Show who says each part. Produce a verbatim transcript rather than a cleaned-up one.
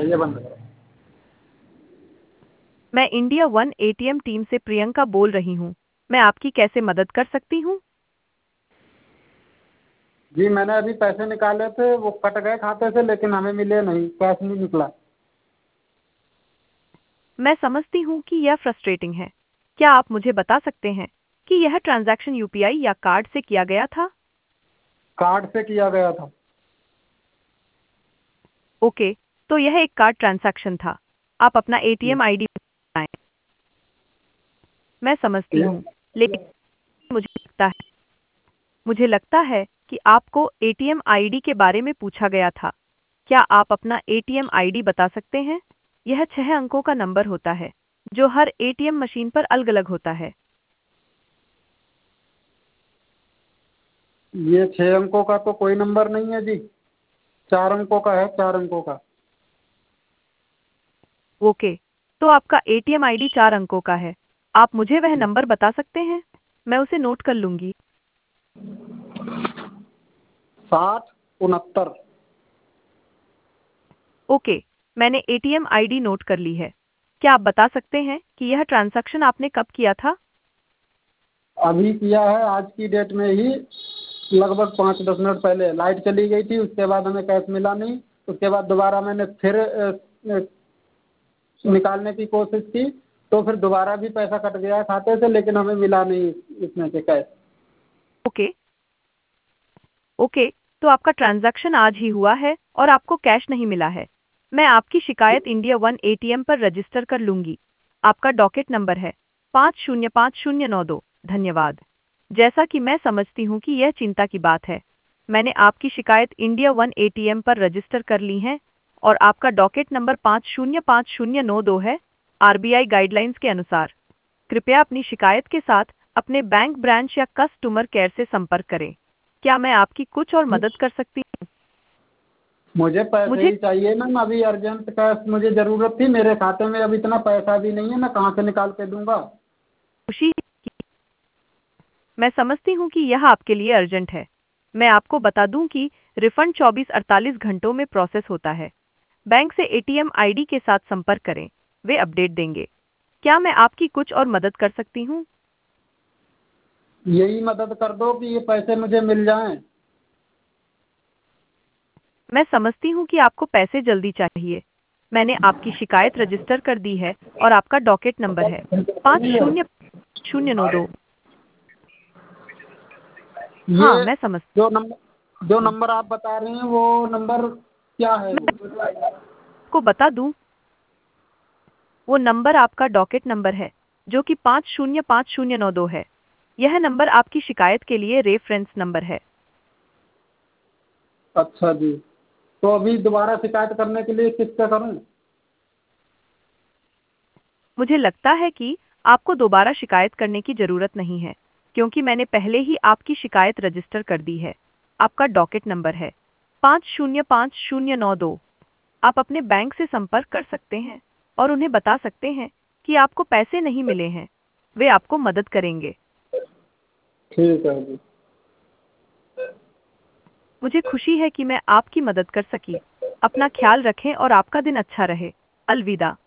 Speaker 1: ये बंद करो।
Speaker 2: मैं इंडिया वन एटीएम टीम से प्रियंका बोल रही हूँ। मैं आपकी कैसे मदद कर सकती हूँ?
Speaker 1: जी मैंने अभी पैसे निकाले थे, वो कट गए खाते से, लेकिन हमें मिले नहीं, कैश नहीं निकला।
Speaker 2: मैं समझती हूँ कि यह फ्रस्ट्रेटिंग है। क्या आप मुझे बता सकते हैं कि यह ट्रांजैक्शन यूपीआई या कार्ड से किया गया था?
Speaker 1: कार्ड से किया गया था।
Speaker 2: ओके, तो यह एक कार्ड ट्रांजैक्शन था। आप अपना
Speaker 1: जी।
Speaker 2: एटीएम आईडी बताएं। मैं समझती
Speaker 1: ये
Speaker 2: हूँ, लेकिन मुझे लगता है मुझे लगता है कि आपको एटीएम आईडी के बारे में पूछा गया था। क्या आप अपना एटीएम आईडी बता सकते हैं? यह छह अंकों का नंबर होता है, जो हर एटीएम मशीन पर अलग-अलग होता है।
Speaker 1: ये छः अंकों का तो कोई नंबर नहीं है जी, चार अंकों का है, चार अंकों का।
Speaker 2: ओके, तो आपका एटीएम आईडी चार अंकों का है। आप मुझे वह नंबर बता सकते हैं? मैं उसे नोट कर लूंगी।
Speaker 1: साठ उनहत्तर।
Speaker 2: ओके, मैंने एटीएम आईडी नोट कर ली है। क्या आप बता सकते हैं कि यह ट्रांजैक्शन आपने कब किया था?
Speaker 1: अभी किया है, आज की डेट में ही, लगभग पाँच दस मिनट पहले। लाइट चली गई थी, उसके बाद हमें कैश मिला नहीं। उसके बाद दोबारा मैंने फिर अ, अ, निकालने की कोशिश की, तो फिर दोबारा भी पैसा कट गया खाते से, लेकिन हमें मिला नहीं इसमें से कैश।
Speaker 2: ओके, ओके, तो आपका ट्रांजैक्शन आज ही हुआ है और आपको कैश नहीं मिला है। मैं आपकी शिकायत इंडिया वन एटीएम पर रजिस्टर कर लूंगी। आपका डॉकेट नंबर है पाँच शून्य पाँच शून्य नौ दो। धन्यवाद। जैसा कि मैं समझती हूँ कि यह चिंता की बात है, मैंने आपकी शिकायत इंडिया वन एटीएम पर रजिस्टर कर ली है और आपका डॉकेट नंबर पाँच शून्य पाँच शून्य नौ दो है। आरबीआई गाइडलाइंस के अनुसार कृपया अपनी शिकायत के साथ अपने बैंक ब्रांच या कस्टमर केयर से संपर्क करें। क्या मैं आपकी कुछ और मदद कर सकती हूँ?
Speaker 1: मुझे पैसे
Speaker 2: मुझे
Speaker 1: ही चाहिए ना, अभी अर्जेंट कैश मुझे ज़रूरत थी। मेरे खाते में अब इतना पैसा भी नहीं है, मैं कहाँ से निकाल के दूंगा।
Speaker 2: खुशी की मैं समझती हूँ कि यह आपके लिए अर्जेंट है। मैं आपको बता दूं कि रिफंड चौबीस अड़तालीस घंटों में प्रोसेस होता है। बैंक से एटीएम आईडी के साथ संपर्क करें, वे अपडेट देंगे। क्या मैं आपकी कुछ और मदद कर सकती हूँ?
Speaker 1: यही मदद कर दो कि ये पैसे मुझे मिल जाएं।
Speaker 2: मैं समझती हूँ कि आपको पैसे जल्दी चाहिए। मैंने आपकी शिकायत रजिस्टर कर दी है और आपका डॉकेट नंबर है पाँच शून्य शून्य नौ दो। हाँ,
Speaker 1: ये
Speaker 2: मैं समझ
Speaker 1: जो नंबर जो
Speaker 2: हूँ।
Speaker 1: नंबर आप बता रहे हैं, वो नंबर क्या है
Speaker 2: मैं
Speaker 1: वो?
Speaker 2: आपको बता दूं, वो नंबर आपका डॉकेट नंबर है, जो कि पाँच शून्य पाँच शून्य नौ दो है। यह नंबर आपकी शिकायत के लिए रेफरेंस नंबर है।
Speaker 1: अच्छा जी, तो अभी दोबारा शिकायत करने के लिए किस पे करूं?
Speaker 2: मुझे लगता है कि आपको दोबारा शिकायत करने की जरूरत नहीं है, क्योंकि मैंने पहले ही आपकी शिकायत रजिस्टर कर दी है। आपका डॉकेट नंबर है पाँच शून्य पाँच शून्य नौ दो। आप अपने बैंक से संपर्क कर सकते हैं और उन्हें बता सकते हैं कि आपको पैसे नहीं मिले हैं। वे आपको मदद करेंगे।
Speaker 1: ठीक है जी।
Speaker 2: मुझे खुशी है कि मैं आपकी मदद कर सकी। अपना ख्याल रखें और आपका दिन अच्छा रहे। अलविदा।